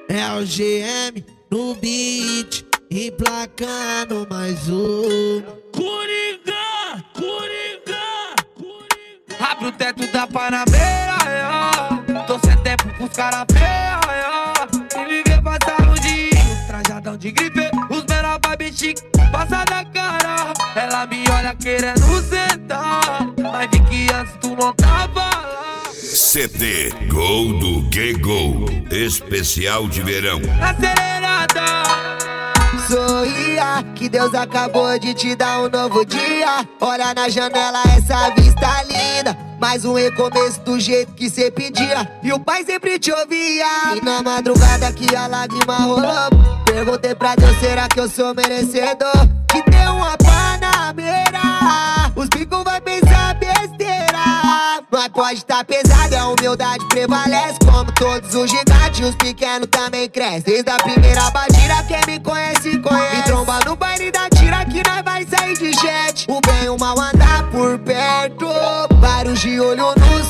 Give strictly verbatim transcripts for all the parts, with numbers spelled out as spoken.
É o G M no beat, emplacando mais um. Coringa, Coringa, Coringa. Abre o teto da Panamera, yeah. Tô sem tempo pros cara feia, yeah. E viver passar o dia, trajadão de gripe, os menor baby chique, passa da cara. Ela me olha querendo sentar, mas vi que antes tu não tava lá. C D Gol do Que Gol, especial de verão. Acelerada. Sorria, que Deus acabou de te dar um novo dia. Olha na janela essa vista linda, mais um recomeço do jeito que cê pedia. E o pai sempre te ouvia. E na madrugada que a lágrima rolou, perguntei pra Deus, será que eu sou merecedor de ter uma Panameira? Os bicos vai pensar besteira, mas pode tá pesado, a humildade prevalece. Como todos os gigantes, os pequenos também crescem. Desde a primeira batida, quem me conhece, conhece. Me tromba no baile da tira que nós vai sair de jet. O bem e o mal andar por perto, vários de olho no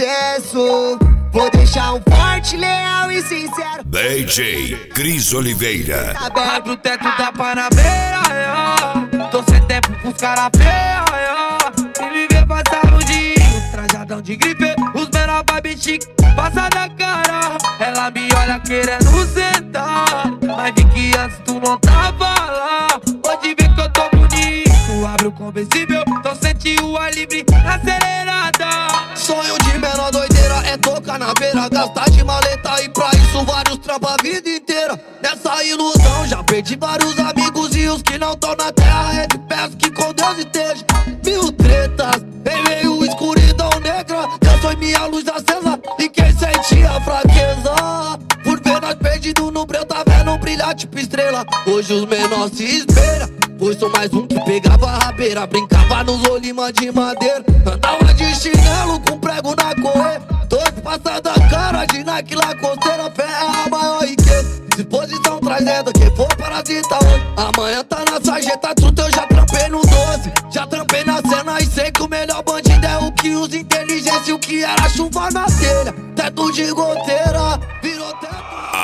sucesso. Vou deixar um forte, leal e sincero D J Cris Oliveira. Abre o teto da Panamera, yeah. Tô sem tempo pros cara feia, yeah. E viver passar o dia, trajadão de gripe, os menor baby chique, passa da cara. Ela me olha querendo sentar, mas vi que antes tu não tava lá. Hoje vê que eu tô bonito, abre o conversível, então sente o ar livre, acelerada. Sonho de menor doideira é tocar na beira, gastar de maleta e pra isso vários trampa a vida inteira. Nessa ilusão já perdi vários amigos e os que não tão na terra, é de peço que com Deus esteja. Mil tretas, em meio escuridão negra, Deus foi minha luz acesa e quem sentia a fraqueza. Por ver nós perdidos no breu, tá vendo um brilhar tipo estrela. Hoje os menores se espelham, pois sou mais um que pegava a rabeira, brincava nos olimas de madeira, andava de chinelo com prego na correia. Dois passados da cara de Nike Lacosteira, fé é a maior riqueza. Disposição trazendo quem for parasita hoje. Amanhã tá na sarjeta, truta, eu já trampei no doze. Já trampei na cena e sei que o melhor bandido é o que usa inteligência. O que era chuva na telha, teto de goteira, virou teto.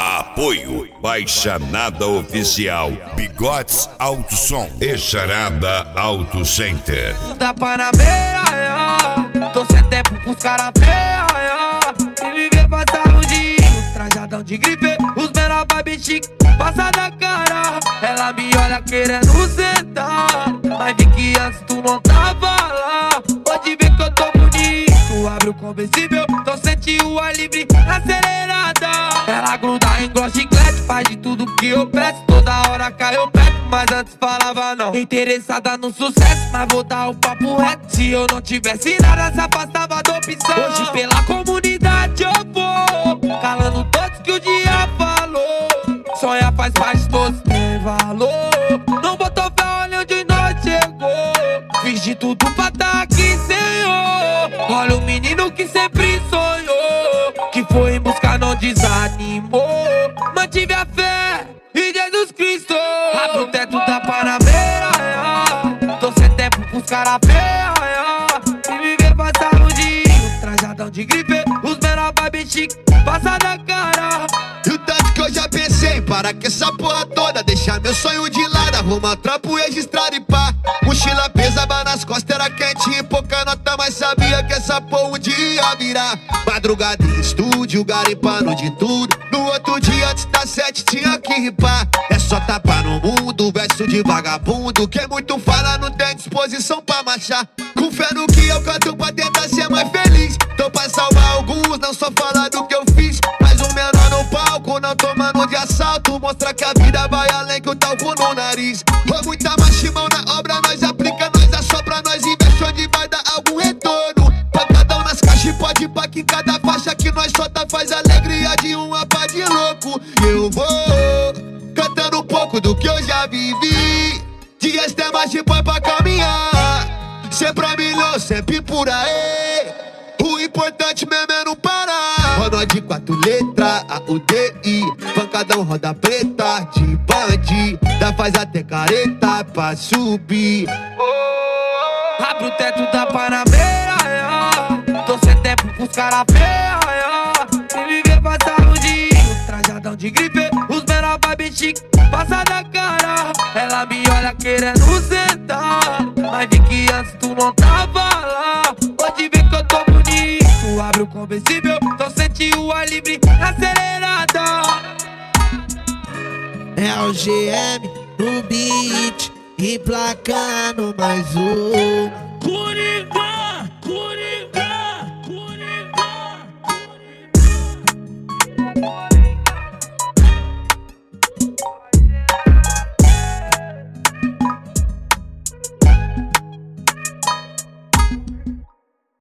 Apoio Baixanada Oficial, Bigotes Auto Som e Charada Auto Center. Da Panamera, yeah. Tô sem tempo pros cara feia, yeah. E viver passar o dia, trajadão de gripe, os menor baby chique, passa da cara. Ela me olha querendo sentar, mas vi que antes tu não tava lá. Hoje vê que eu tô bonito, abre o conversível, então sente o ar livre, acelerada. Ela gruda em gloss chiclete, faz de tudo que eu peço, toda hora cai eu perto, mas antes falava não. Interessada no sucesso, mas vou dar o papo reto. Se eu não tivesse nada, se afastava da opção. Hoje pela comunidade eu vou, calando todos que o dia falou. Sonhar faz parte, todos tem valor. Não botou fé, olha onde nós chegou. Fiz de tudo pra tá aqui, Senhor. Olha o menino que sempre sonhou, que foi em busca, não desanimou. Mantive a fé e Jesus Cristo. Abre o teto da Panamera, yeah. Tô sem tempo pros cara feia, yeah. E viver passar o dia, trajadão de gripe, os menor baby chique, passa da cara. E o tanto que eu já pensei, para que essa porra toda, deixar meu sonho de lado, arrumar trampo registrado e pá. Mochila pesava nas costas, era quente e pouca nota, mas sabia que essa porra um dia ia virar. Madrugada em estúdio, garimpando de tudo. No outro dia, antes das sete, tinha que ripar. É só tapar no mundo, verso de vagabundo. Quem muito fala não tem disposição pra marchar. Com fé no que eu canto pra tentar ser mais feliz. Tô pra salvar alguns, não só falar do que eu fiz. Mas o menor no palco, não tomando de assalto. Mostra que a vida vai além que o talco no nariz. Ou muita machimão na obra, nós aplica, nós assopra, nós investe onde vai dar algum retorno. Pancadão nas caixas e pode pá que cada faixa que nós solta faz alegria de uma pá de louco. E eu vou cantando um pouco do que eu já vivi. Dias tem mais de pão pra caminhar. Sempre a milhão, sempre por aí. O importante mesmo é não parar. Roda de quatro letras, A U D I. Pancadão roda preta, de bande. Dá faz até careta pra subir. Abre o teto da Panamera, yeah. Tô sem tempo pros cara feia, yeah. E viver passar o dia, trajadão de de gripe. Os menor baby chique, passa da cara. Ela me olha querendo sentar, mas vi que antes tu não tava lá. Hoje vê que eu tô bonito, abre o conversível, então sente o ar livre acelerada. É o G M no beat, emplacando mais um.